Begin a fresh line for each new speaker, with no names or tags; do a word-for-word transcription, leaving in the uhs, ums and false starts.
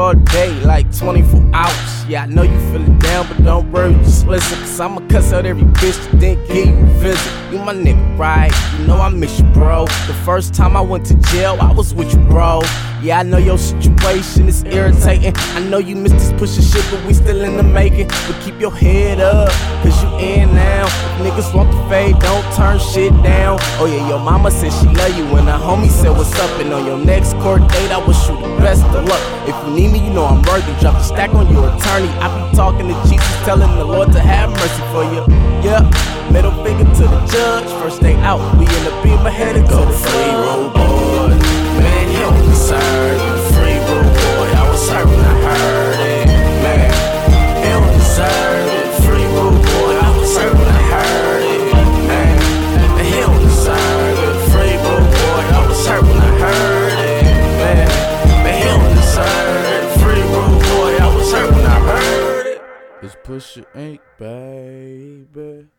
all day, like twenty-four hours. Yeah, I know you feelin' down, but don't worry, just listen. Cause I'ma cuss out every bitch that didn't give you a visit. You my nigga, right? You know I miss you, bro. The first time I went to jail, I was with you, bro. Yeah, I know your situation is irritating. I know you miss this pushing shit, but we still in the making. But keep your head up, cause you in now. If niggas want the fade, don't turn shit down. Oh yeah, your mama said she love you, and her homie said what's up. And on your next court date, I wish you the best of luck. If you need me, you know I'm worthy. Drop the stack on your attorney. I be talking to Jesus, telling the Lord to have mercy for you. Yeah, middle finger to the judge. First day out, we in the beamer headed to the
free road boy. Man, help me serve you, free road boy. I was hurt when I heard it. Man, he don't deserve it, free road boy. I was hurt when I heard it. Man, he don't deserve it, free road boy. I was hurt when I heard it. Man, man, he don't deserve it, free road boy. I was hurt when I heard it.
It's Pusha Inc, baby.